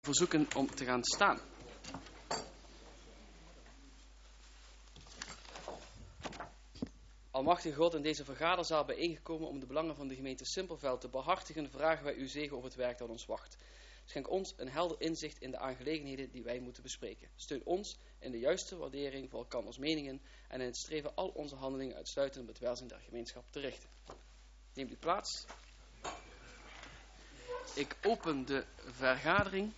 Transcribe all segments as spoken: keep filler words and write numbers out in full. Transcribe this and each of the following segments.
verzoeken om te gaan staan. Almachtige God, in deze vergaderzaal bijeengekomen om de belangen van de gemeente Simpelveld te behartigen, vragen wij uw zegen over het werk dat ons wacht. Schenk ons een helder inzicht in de aangelegenheden die wij moeten bespreken. Steun ons in de juiste waardering voor elkanders meningen en in het streven al onze handelingen uitsluitend op het welzijn der gemeenschap te richten. Neem uw plaats. Ik open de vergadering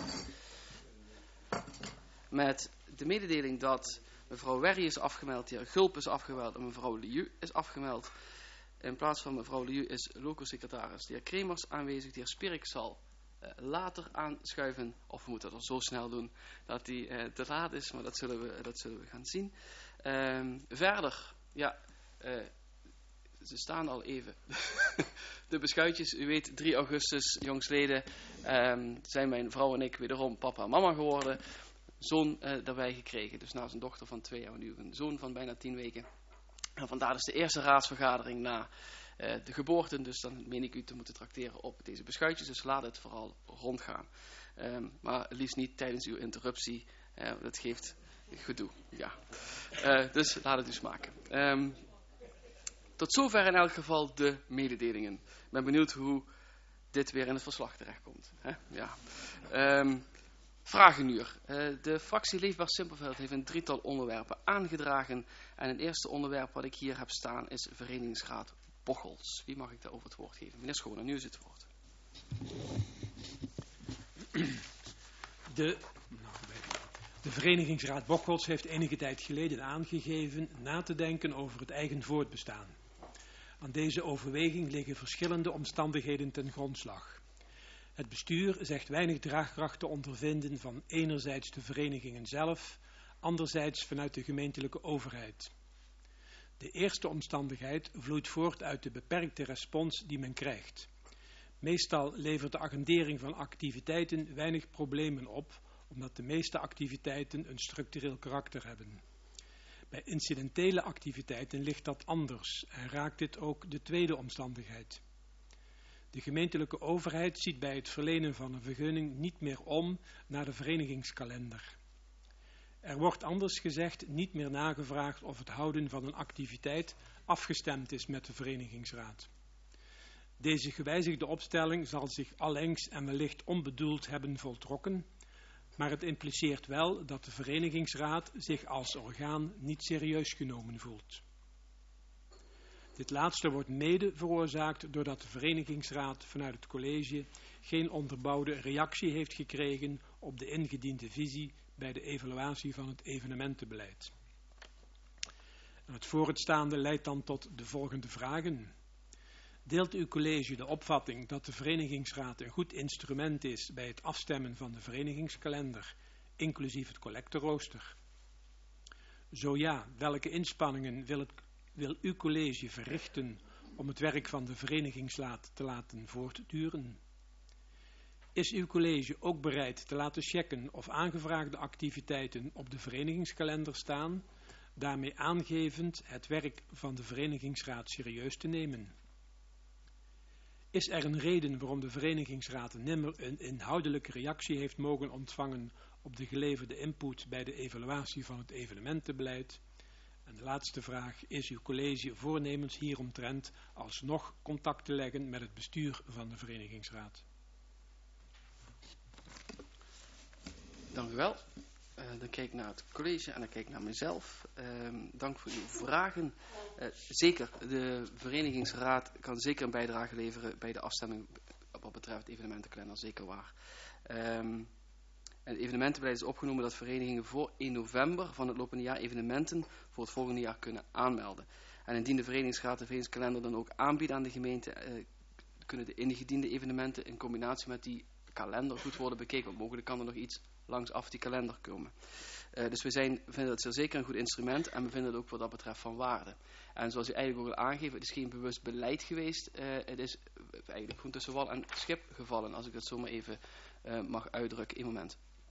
met de mededeling dat mevrouw Werry is afgemeld, de heer Gulp is afgemeld en mevrouw Liu is afgemeld. In plaats van mevrouw Liu is loco-secretaris de heer Kremers aanwezig. De heer Spierik zal uh, later aanschuiven, of we moeten dat zo snel doen dat hij uh, te laat is, maar dat zullen we, dat zullen we gaan zien. Um, verder, ja, uh, ze staan al even. De beschuitjes, u weet, drie augustus, jongsleden, um, zijn mijn vrouw en ik wederom papa en mama geworden. Zoon uh, daarbij gekregen. Dus naast een dochter van twee jaar nu een zoon van bijna tien weken. En vandaar dus de eerste raadsvergadering na uh, de geboorte. Dus dan meen ik u te moeten trakteren op deze beschuitjes. Dus laat het vooral rondgaan. Um, maar liefst niet tijdens uw interruptie. Uh, dat geeft gedoe. Ja. Uh, dus laat het dus maken. Um, tot zover in elk geval de mededelingen. Ik ben benieuwd hoe dit weer in het verslag terechtkomt. Hè? Ja. Um, Vragenuur. Uh, de fractie Leefbaar Simpelveld heeft een drietal onderwerpen aangedragen. En het eerste onderwerp wat ik hier heb staan is Verenigingsraad Bocholt. Wie mag ik daarover het woord geven? Meneer Schooner, nu is het woord. De, de Verenigingsraad Bocholt heeft enige tijd geleden aangegeven na te denken over het eigen voortbestaan. Aan deze overweging liggen verschillende omstandigheden ten grondslag. Het bestuur zegt weinig draagkracht te ondervinden van enerzijds de verenigingen zelf, anderzijds vanuit de gemeentelijke overheid. De eerste omstandigheid vloeit voort uit de beperkte respons die men krijgt. Meestal levert de agendering van activiteiten weinig problemen op, omdat de meeste activiteiten een structureel karakter hebben. Bij incidentele activiteiten ligt dat anders en raakt dit ook de tweede omstandigheid. De gemeentelijke overheid ziet bij het verlenen van een vergunning niet meer om naar de verenigingskalender. Er wordt anders gezegd niet meer nagevraagd of het houden van een activiteit afgestemd is met de verenigingsraad. Deze gewijzigde opstelling zal zich allengs en wellicht onbedoeld hebben voltrokken, maar het impliceert wel dat de verenigingsraad zich als orgaan niet serieus genomen voelt. Dit laatste wordt mede veroorzaakt doordat de verenigingsraad vanuit het college geen onderbouwde reactie heeft gekregen op de ingediende visie bij de evaluatie van het evenementenbeleid. En het vooruitstaande leidt dan tot de volgende vragen. Deelt uw college de opvatting dat de verenigingsraad een goed instrument is bij het afstemmen van de verenigingskalender, inclusief het collecterrooster? Zo ja, welke inspanningen wil het wil uw college verrichten om het werk van de verenigingsraad te laten voortduren? Is uw college ook bereid te laten checken of aangevraagde activiteiten op de verenigingskalender staan, daarmee aangevend het werk van de verenigingsraad serieus te nemen? Is er een reden waarom de verenigingsraad nimmer een inhoudelijke reactie heeft mogen ontvangen op de geleverde input bij de evaluatie van het evenementenbeleid? En de laatste vraag, is uw college voornemens hieromtrent alsnog contact te leggen met het bestuur van de verenigingsraad? Dank u wel. Uh, dan kijk ik naar het college en dan kijk ik naar mezelf. Uh, dank voor uw vragen. Uh, zeker, de verenigingsraad kan zeker een bijdrage leveren bij de afstemming wat betreft het evenementenkalender, zeker waar. Um, En het evenementenbeleid is opgenomen dat verenigingen voor één november van het lopende jaar evenementen voor het volgende jaar kunnen aanmelden. En indien de verenigingsraad de verenigingskalender dan ook aanbiedt aan de gemeente, eh, kunnen de ingediende evenementen in combinatie met die kalender goed worden bekeken. Want mogelijk kan er nog iets langs af die kalender komen. Uh, dus we zijn, vinden dat zeker een goed instrument en we vinden het ook wat dat betreft van waarde. En zoals u eigenlijk ook al aangeeft, het is geen bewust beleid geweest. Uh, het is eigenlijk gewoon tussen wal en schip gevallen, als ik dat zo maar even uh, mag uitdrukken. Eén moment.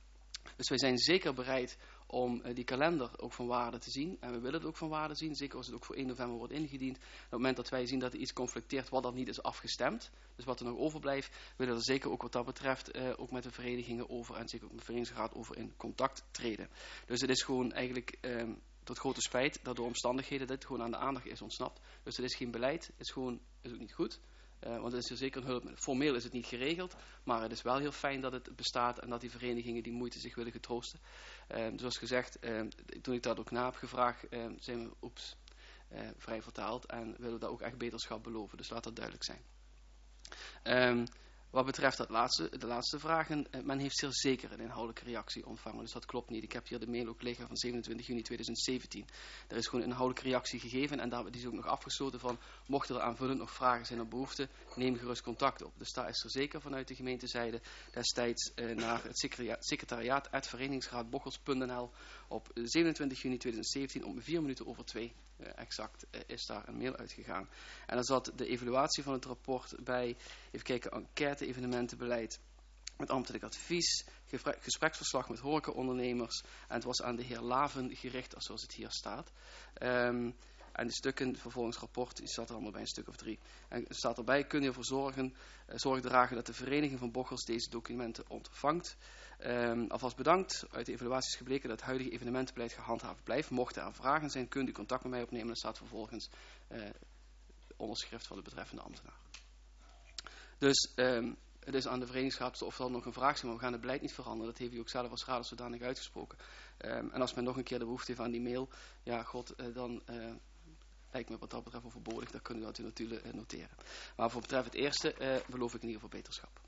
Dus wij zijn zeker bereid om uh, die kalender ook van waarde te zien. En we willen het ook van waarde zien. Zeker als het ook voor één november wordt ingediend. Op het moment dat wij zien dat er iets conflicteert wat dan niet is afgestemd. Dus wat er nog overblijft. Willen we er zeker ook wat dat betreft uh, ook met de verenigingen over. En zeker ook met de verenigingsraad over in contact treden. Dus het is gewoon eigenlijk um, tot grote spijt dat door omstandigheden dit gewoon aan de aandacht is ontsnapt. Dus het is geen beleid. Het is gewoon is ook niet goed. Uh, want het is er zeker een hulp. Formeel is het niet geregeld, maar het is wel heel fijn dat het bestaat en dat die verenigingen die moeite zich willen getroosten. Uh, zoals gezegd, uh, toen ik dat ook na heb gevraagd, uh, zijn we oeps, uh, vrij vertaald en willen we daar ook echt beterschap beloven. Dus laat dat duidelijk zijn. Um, Wat betreft dat laatste, de laatste vragen, eh, men heeft zeer zeker een inhoudelijke reactie ontvangen. Dus dat klopt niet. Ik heb hier de mail ook liggen van zevenentwintig juni tweeduizend zeventien. Er is gewoon een inhoudelijke reactie gegeven en daar, die is ook nog afgesloten van, mochten er aanvullend nog vragen zijn of behoeften, neem gerust contact op. Dus daar is er zeker vanuit de gemeentezijde destijds eh, naar het secretariaat at verenigingsraadbocholt punt n l op zevenentwintig juni tweeduizend zeventien om vier minuten over twee. Uh, exact uh, is daar een mail uitgegaan. En dan zat de evaluatie van het rapport bij, even kijken, enquête, evenementenbeleid, met ambtelijk advies, gespreksverslag met horecaondernemers en het was aan de heer Laven gericht, zoals het hier staat. Um, en de stukken, vervolgingsrapport, die staat er allemaal bij een stuk of drie. En er staat erbij, kun je ervoor zorgen, uh, zorg dragen dat de vereniging van Bocholt deze documenten ontvangt. Um, alvast bedankt. Uit de evaluatie is gebleken dat het huidige evenementenbeleid gehandhaafd blijft. Mochten er vragen zijn, kunt u contact met mij opnemen. Er staat vervolgens uh, onderschrift van de betreffende ambtenaar. Dus um, het is aan de verenigingsraad of er nog een vraag is, maar we gaan het beleid niet veranderen. Dat heeft u ook zelf als raad zodanig uitgesproken. Um, en als men nog een keer de behoefte heeft aan die mail, ja god, uh, dan uh, lijkt me wat dat betreft overbodig. Dat kunnen we dat u natuurlijk uh, noteren. Maar voor betreft het eerste uh, beloof ik in ieder geval beterschap.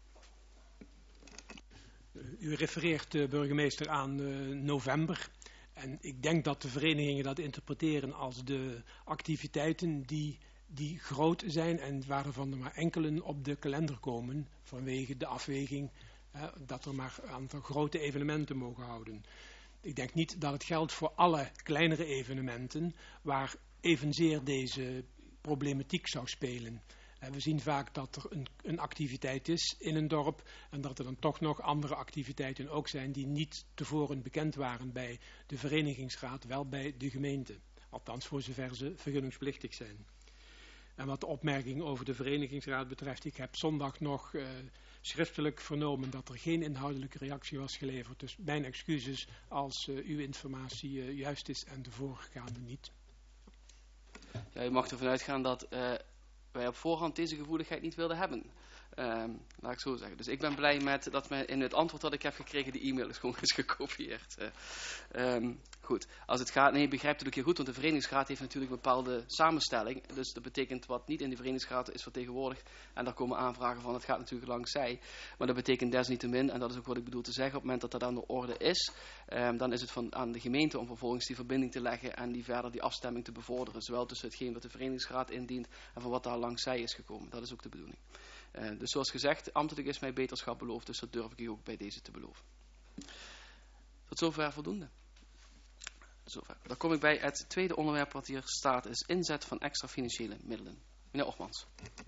U refereert, uh, burgemeester, aan uh, november. En ik denk dat de verenigingen dat interpreteren als de activiteiten die, die groot zijn en waarvan er maar enkelen op de kalender komen vanwege de afweging uh, dat er maar een aantal grote evenementen mogen houden. Ik denk niet dat het geldt voor alle kleinere evenementen waar evenzeer deze problematiek zou spelen. En we zien vaak dat er een, een activiteit is in een dorp en dat er dan toch nog andere activiteiten ook zijn die niet tevoren bekend waren bij de verenigingsraad, wel bij de gemeente. Althans voor zover ze vergunningsplichtig zijn. En wat de opmerking over de verenigingsraad betreft, ik heb zondag nog uh, schriftelijk vernomen dat er geen inhoudelijke reactie was geleverd. Dus mijn excuses als uh, uw informatie uh, juist is en de voorgaande niet. Ja, u mag ervan uitgaan dat uh, wij op voorhand deze gevoeligheid niet wilden hebben. Um, laat ik zo zeggen. Dus ik ben blij met dat men in het antwoord dat ik heb gekregen, de e-mail is gewoon eens gekopieerd. Uh, um, goed, als het gaat, nee, je begrijpt het ook heel goed, want de verenigingsraad heeft natuurlijk een bepaalde samenstelling. Dus dat betekent wat niet in de verenigingsraad is vertegenwoordigd. En daar komen aanvragen van, het gaat natuurlijk langs zij. Maar dat betekent desniettemin, en dat is ook wat ik bedoel te zeggen, op het moment dat dat aan de orde is, um, dan is het van, aan de gemeente om vervolgens die verbinding te leggen en die verder die afstemming te bevorderen. Zowel tussen hetgeen wat de verenigingsraad indient en van wat daar langs zij is gekomen. Dat is ook de bedoeling. Uh, dus zoals gezegd, ambtelijk is mij beterschap beloofd, dus dat durf ik u ook bij deze te beloven. Tot zover voldoende. Zover. Dan kom ik bij het tweede onderwerp wat hier staat, is inzet van extra financiële middelen. Meneer Ochmans.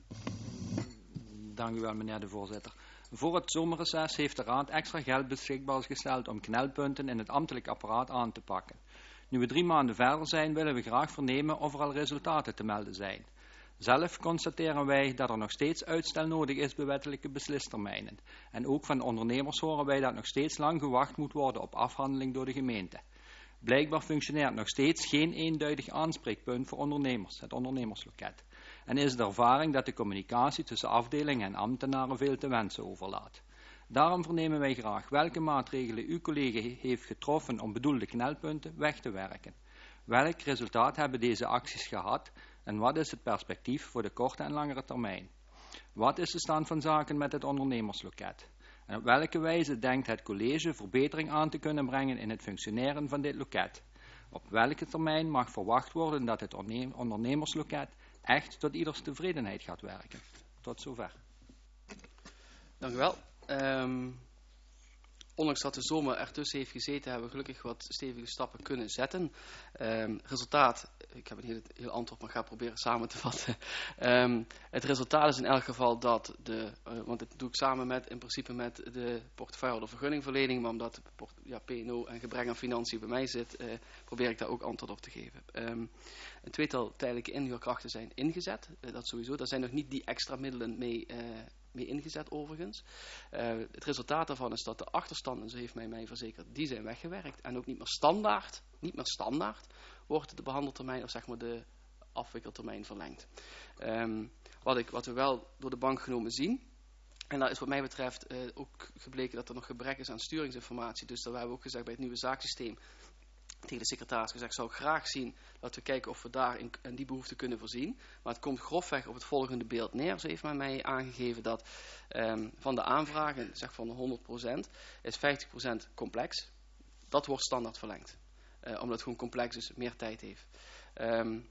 Dank u wel, meneer de voorzitter. Voor het zomerreces heeft de Raad extra geld beschikbaar gesteld om knelpunten in het ambtelijk apparaat aan te pakken. Nu we drie maanden verder zijn, willen we graag vernemen of er al resultaten te melden zijn. Zelf constateren wij dat er nog steeds uitstel nodig is bij wettelijke beslistermijnen. En ook van ondernemers horen wij dat nog steeds lang gewacht moet worden op afhandeling door de gemeente. Blijkbaar functioneert nog steeds geen eenduidig aanspreekpunt voor ondernemers, het ondernemersloket. En is de ervaring dat de communicatie tussen afdelingen en ambtenaren veel te wensen overlaat. Daarom vernemen wij graag welke maatregelen uw collega heeft getroffen om bedoelde knelpunten weg te werken. Welk resultaat hebben deze acties gehad en wat is het perspectief voor de korte en langere termijn? Wat is de stand van zaken met het ondernemersloket? En op welke wijze denkt het college verbetering aan te kunnen brengen in het functioneren van dit loket? Op welke termijn mag verwacht worden dat het ondernemersloket echt tot ieders tevredenheid gaat werken? Tot zover. Dank u wel. Um, ondanks dat de zomer ertussen heeft gezeten, hebben we gelukkig wat stevige stappen kunnen zetten. Um, resultaat, ik heb een heel, heel antwoord, maar ik ga proberen samen te vatten. Um, het resultaat is in elk geval dat de, uh, want dat doe ik samen met, in principe met de portefeuille de vergunningverlening, maar omdat ja, P en O en gebrek aan financiën bij mij zit, uh, probeer ik daar ook antwoord op te geven. Um, een tweetal tijdelijke inhuurkrachten zijn ingezet, uh, dat sowieso. Daar zijn nog niet die extra middelen mee uh, mee ingezet overigens. Uh, het resultaat daarvan is dat de achterstanden, zo heeft mij mij verzekerd, die zijn weggewerkt en ook niet meer standaard, niet meer standaard, wordt de behandeltermijn of zeg maar de afwikkeltermijn verlengd. Um, wat, ik, wat we wel door de bank genomen zien, en daar is wat mij betreft uh, ook gebleken dat er nog gebrek is aan sturingsinformatie, dus daar hebben we ook gezegd bij het nieuwe zaaksysteem, tegen de secretaris gezegd, zou ik graag zien dat we kijken of we daar in, in die behoefte kunnen voorzien. Maar het komt grofweg op het volgende beeld neer. Ze heeft mij aangegeven dat um, van de aanvragen, zeg van de honderd procent, is vijftig procent complex. Dat wordt standaard verlengd. Uh, omdat het gewoon complex is, meer tijd heeft. Um,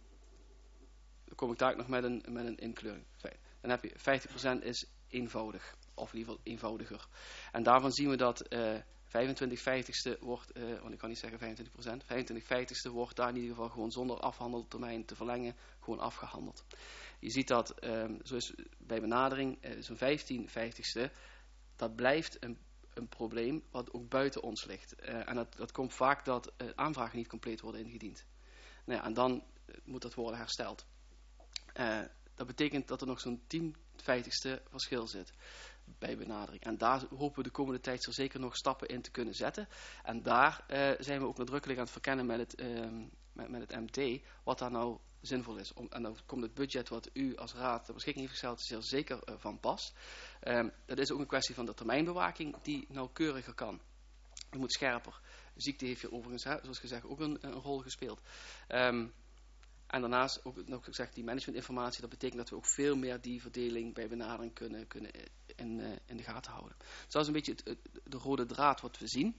dan kom ik daar ook nog met een, met een inkleuring. Dan heb je vijftig procent is eenvoudig. Of in ieder geval eenvoudiger. En daarvan zien we dat Uh, vijfentwintig vijftigste wordt, uh, want ik kan niet zeggen vijfentwintig procent, vijfentwintig vijftigste wordt daar in ieder geval gewoon zonder afhandeltermijn te verlengen, gewoon afgehandeld. Je ziet dat, um, zoals bij benadering, uh, zo'n vijftien vijftigste, dat blijft een, een probleem wat ook buiten ons ligt. Uh, en dat, dat komt vaak dat uh, aanvragen niet compleet worden ingediend. Nou ja, en dan uh, moet dat worden hersteld. Uh, dat betekent dat er nog zo'n tien vijftigste verschil zit bij benadering. En daar hopen we de komende tijd zo zeker nog stappen in te kunnen zetten. En daar uh, zijn we ook nadrukkelijk aan het verkennen met het, uh, met, met het M T, wat daar nou zinvol is. Om, en dan komt het budget wat u als raad ter beschikking heeft gesteld, is heel zeker uh, van pas. Um, dat is ook een kwestie van de termijnbewaking die nauwkeuriger kan. Het moet scherper. De ziekte heeft hier overigens, hè, zoals gezegd, ook een, een rol gespeeld. Um, En daarnaast ook nog gezegd die managementinformatie, dat betekent dat we ook veel meer die verdeling bij benadering kunnen, kunnen in, uh, in de gaten houden. Dus dat is een beetje het, het, de rode draad wat we zien.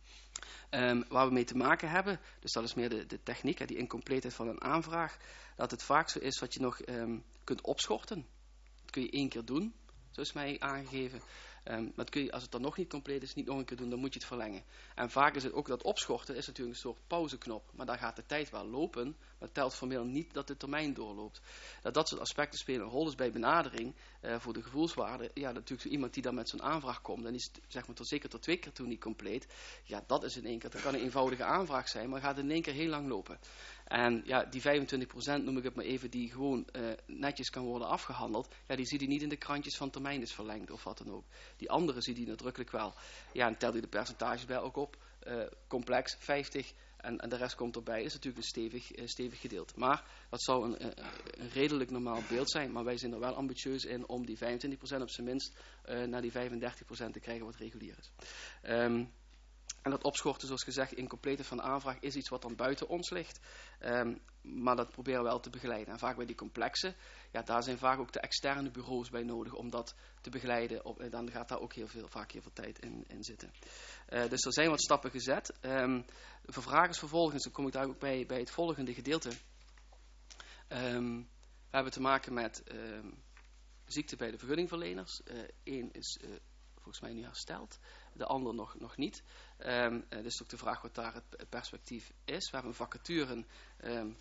Um, waar we mee te maken hebben, dus dat is meer de, de techniek, hè, die incompleetheid van een aanvraag, dat het vaak zo is wat je nog um, kunt opschorten. Dat kun je één keer doen, zo is mij aangegeven. Um, maar dat kun je, als het dan nog niet compleet is, niet nog een keer doen, dan moet je het verlengen. En vaak is het ook dat opschorten, is natuurlijk een soort pauzeknop. Maar daar gaat de tijd wel lopen, maar het telt formeel niet dat de termijn doorloopt. Dat, dat soort aspecten spelen een rol, dus bij benadering, uh, voor de gevoelswaarde. Ja, natuurlijk zo iemand die dan met zo'n aanvraag komt, en die is zeg maar tot, zeker tot twee keer toe niet compleet. Ja, dat is in één keer, dat kan een eenvoudige aanvraag zijn, maar gaat in één keer heel lang lopen. En ja, die vijfentwintig procent noem ik het maar even, die gewoon uh, netjes kan worden afgehandeld, ja, die zie je niet in de krantjes van termijn is verlengd of wat dan ook. Die andere zie je nadrukkelijk wel. Ja, en tel je de percentages bij ook op, uh, complex, vijftig, en, en de rest komt erbij, is natuurlijk een stevig, uh, stevig gedeelte. Maar dat zou een, uh, een redelijk normaal beeld zijn, maar wij zijn er wel ambitieus in om die vijfentwintig procent op zijn minst uh, naar die vijfendertig procent te krijgen wat regulier is. Um, En dat opschorten, zoals gezegd, incompleetheid van de aanvraag is iets wat dan buiten ons ligt. Um, maar dat proberen we wel te begeleiden. En vaak bij die complexe, ja, daar zijn vaak ook de externe bureaus bij nodig om dat te begeleiden. Op, en dan gaat daar ook heel veel, vaak heel veel tijd in, in zitten. Uh, dus er zijn wat stappen gezet. Um, voor vragen vervolgens, dan kom ik daar ook bij, bij het volgende gedeelte. Um, we hebben te maken met um, ziekte bij de vergunningverleners. Eén uh, is uh, volgens mij nu hersteld. De ander nog, nog niet. Um, uh, dus ook de vraag wat daar het perspectief is. We hebben een vacature um,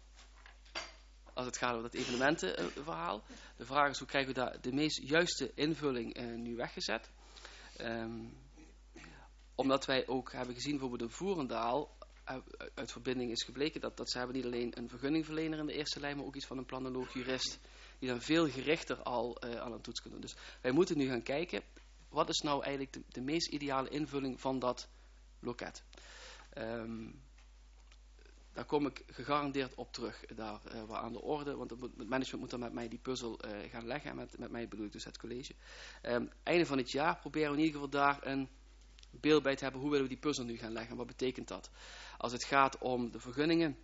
als het gaat over dat evenementenverhaal. De vraag is hoe krijgen we daar de meest juiste invulling uh, nu weggezet. Um, omdat wij ook hebben gezien bijvoorbeeld in Voerendaal uh, uit verbinding is gebleken dat, dat ze hebben niet alleen een vergunningverlener in de eerste lijn, maar ook iets van een planoloog jurist. Die dan veel gerichter al uh, aan een toets kunnen doen. Dus wij moeten nu gaan kijken, wat is nou eigenlijk de, de meest ideale invulling van dat loket? Um, daar kom ik gegarandeerd op terug, daar uh, waar aan de orde, want het, moet, het management moet dan met mij die puzzel uh, gaan leggen, en met, met mij bedoel ik dus het college. Um, einde van het jaar proberen we in ieder geval daar een beeld bij te hebben, hoe willen we die puzzel nu gaan leggen, wat betekent dat? Als het gaat om de vergunningen,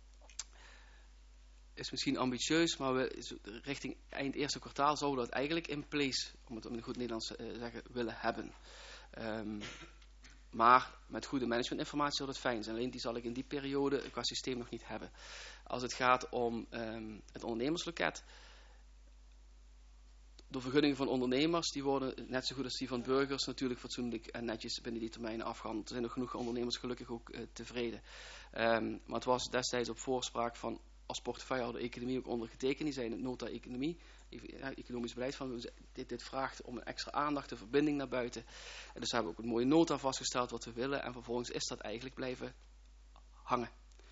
is misschien ambitieus, maar we richting eind eerste kwartaal zouden we dat eigenlijk in place, om het in goed Nederlands te uh, zeggen, willen hebben. Um, maar met goede managementinformatie zou dat fijn zijn. Alleen die zal ik in die periode qua systeem nog niet hebben. Als het gaat om um, het ondernemersloket, de vergunningen van ondernemers, die worden net zo goed als die van burgers natuurlijk fatsoenlijk en netjes binnen die termijnen afgehandeld. Er zijn nog genoeg ondernemers gelukkig ook uh, tevreden. Um, maar het was destijds op voorspraak van als portefeuillehouder economie ook ondergetekend. Die zei in het nota economie, ja, economisch beleid van dit, dit vraagt om een extra aandacht, een verbinding naar buiten. En dus hebben we ook een mooie nota vastgesteld wat we willen en vervolgens is dat eigenlijk blijven hangen.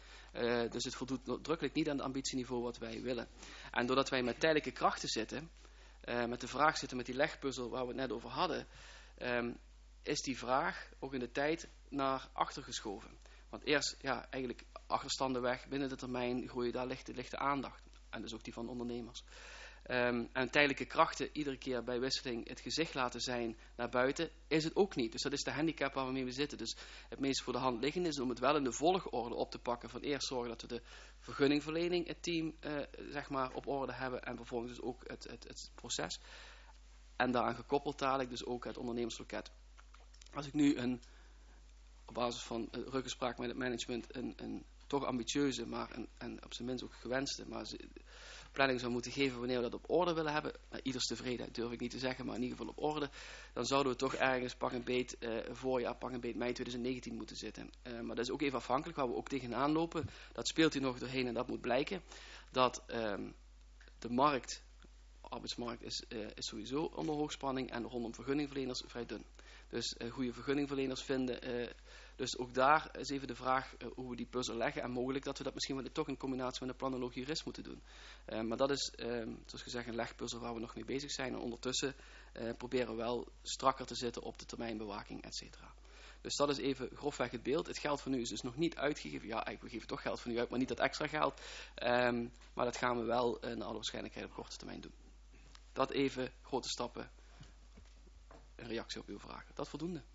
Uh, dus het voldoet nadrukkelijk niet aan het ambitieniveau wat wij willen. En doordat wij met tijdelijke krachten zitten, uh, met de vraag zitten, met die legpuzzel waar we het net over hadden, um, is die vraag ook in de tijd naar achter geschoven. Want eerst, ja, eigenlijk achterstanden weg, binnen de termijn groeien, daar ligt, ligt de aandacht. En dus ook die van ondernemers. Um, en tijdelijke krachten iedere keer bij wisseling het gezicht laten zijn naar buiten, is het ook niet. Dus dat is de handicap waar we mee zitten. Dus het meest voor de hand liggende is om het wel in de volgorde op te pakken. Van eerst zorgen dat we de vergunningverlening, het team, uh, zeg maar, op orde hebben. En vervolgens dus ook het, het, het proces. En daaraan gekoppeld dadelijk dus ook het ondernemersloket. Als ik nu een, op basis van uh, ruggespraak met het management, een, een toch ambitieuze, maar een, en op zijn minst ook gewenste, maar ze, planning zou moeten geven wanneer we dat op orde willen hebben. Nou, ieders tevredenheid durf ik niet te zeggen, maar in ieder geval op orde. Dan zouden we toch ergens pak een beet uh, voorjaar, pak een beet mei twintig negentien moeten zitten. Uh, maar dat is ook even afhankelijk waar we ook tegenaan lopen. Dat speelt hier nog doorheen en dat moet blijken. Dat um, de markt, de arbeidsmarkt is, uh, is sowieso onder hoogspanning en rondom vergunningverleners vrij dun. Dus uh, goede vergunningverleners vinden. Uh, dus ook daar is even de vraag uh, hoe we die puzzel leggen. En mogelijk dat we dat misschien wel toch in combinatie met een planoloog jurist moeten doen. Uh, maar dat is, uh, zoals gezegd, een legpuzzel waar we nog mee bezig zijn. En ondertussen uh, proberen we wel strakker te zitten op de termijnbewaking, et cetera. Dus dat is even grofweg het beeld. Het geld van nu is dus nog niet uitgegeven. Ja, eigenlijk, we geven toch geld van nu uit, maar niet dat extra geld. Um, maar dat gaan we wel uh, naar alle waarschijnlijkheid op korte termijn doen. Dat even, grote stappen. Een reactie op uw vragen. Dat voldoende.